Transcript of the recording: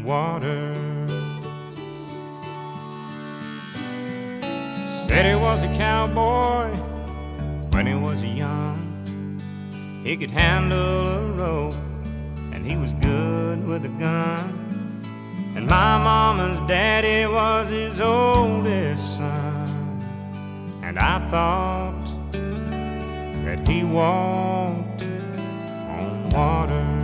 water. Said he was a cowboy when he was young. He could handle a rope and he was good with a gun. And my mama's daddy was his oldest son. And I thought that he walked on water.